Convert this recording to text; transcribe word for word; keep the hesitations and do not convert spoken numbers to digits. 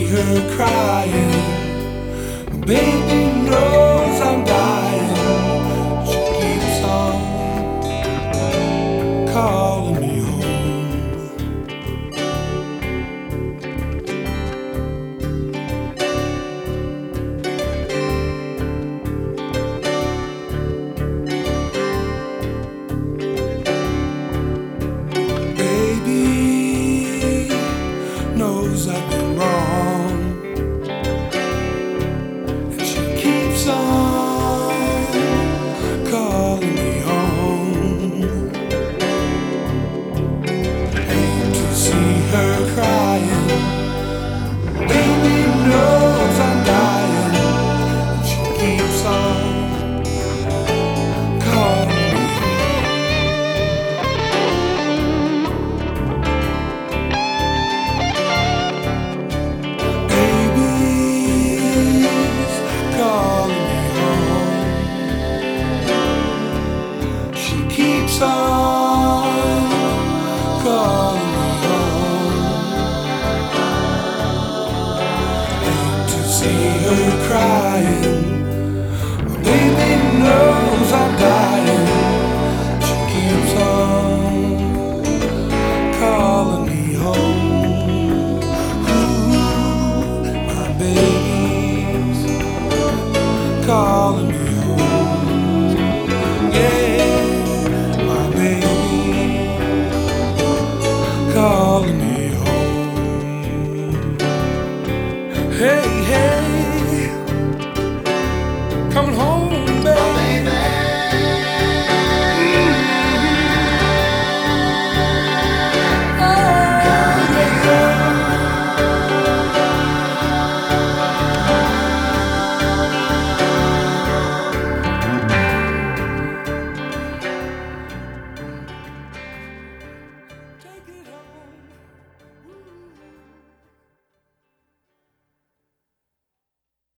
her crying. Baby knows I'm dying. She keeps on calling me home. Baby knows I've been wrong, and she keeps on calling me home. Hate to see her crying. Baby knows I'm dying, and she keeps on calling me calling me home. She keeps on calling me home. Hate to see her crying.